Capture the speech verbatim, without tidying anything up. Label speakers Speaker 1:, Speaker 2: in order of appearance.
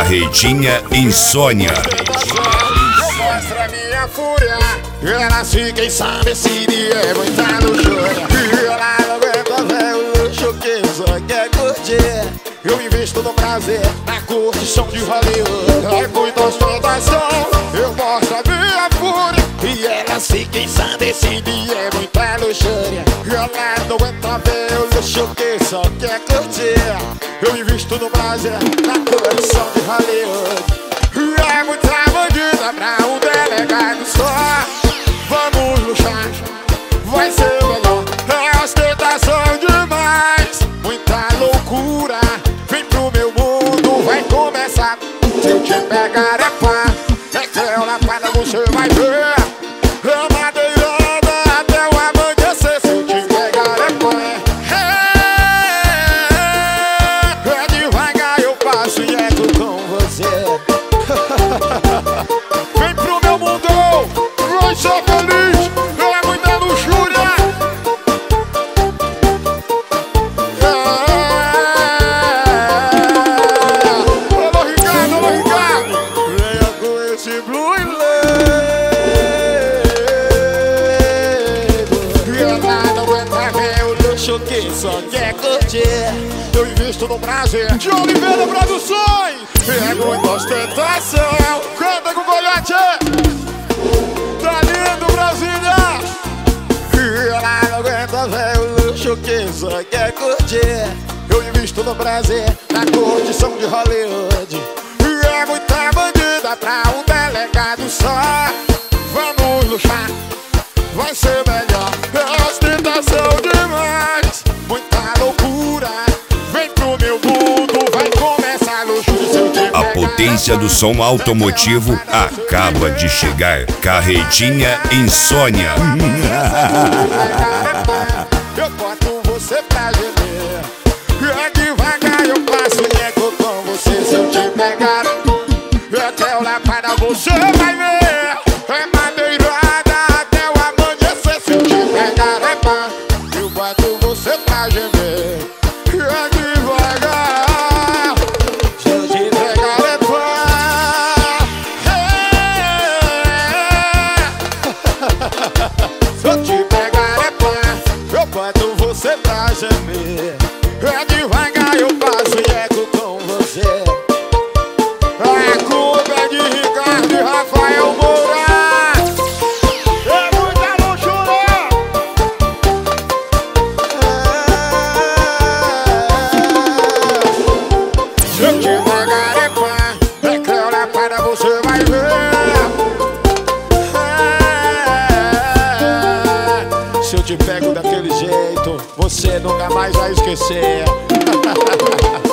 Speaker 1: Carretinha Insônia.
Speaker 2: Mostra minha fúria. Ela se quem sabe esse dia é muita luxúria. Ela não aguenta ver o luxo que só quer curtir. Eu invisto no prazer, na curtição de Hollywood. É muita ostentação, eu mostro a minha fúria. E ela se quem sabe esse dia é muita luxúria. Ela não aguenta ver o luxo que só quer curtir. Eu invisto no prazer, na curtição de Hollywood. É muita bandida pra um delegado só. Vamos luxar, vai ser melhor. É ostentação demais, muita loucura. Vem pro meu mundo, vai começar. Se eu te pegar é pá, é creu napada, você vai ver. É madeirada até o amanhecer. Se eu te pegar é pá, é, é devagar eu passo e entro com você. Vem pro meu mundo, vai ser feliz. É muita luxúria. Alô Ricardo, alô Ricardo, venha com esse Blue Label. E ela não aguenta ver o luxo que só quer curtir. Eu invisto no prazer de Oliveira Produções. É muita ostentação. Canta com o Goiate. Tá lindo, Brasília. E ela não aguenta ver o luxo que só quer curtir. Eu invisto no prazer, na curtição de Hollywood. E é muita bandida pra um delegado só. Vamos luxar, vai ser melhor. É ostentação demais, muita loucura. Vem pro meu mundo, vai começar a luxúria.
Speaker 1: A potência do som automotivo acaba de chegar. Carretinha Insônia.
Speaker 2: Eu boto você pra gemer. É devagar eu passo e é com você. Se eu te pegar, é até o lapada, você vai ver. É madeirada até o amanhecer. Se eu te pegar é pá, eu boto você pra gemer. É devagar, se eu te pegar é pá, é. Se eu te pegar é pá, eu boto você pra gemer. É devagar eu passo e eco com você. A culpa é de Ricardo e Rafael Moura. É muita luxúria. Se eu te pegar é pá, é creu na para você vai ver. É. Se eu te pego daquele jeito, você nunca mais vai esquecer.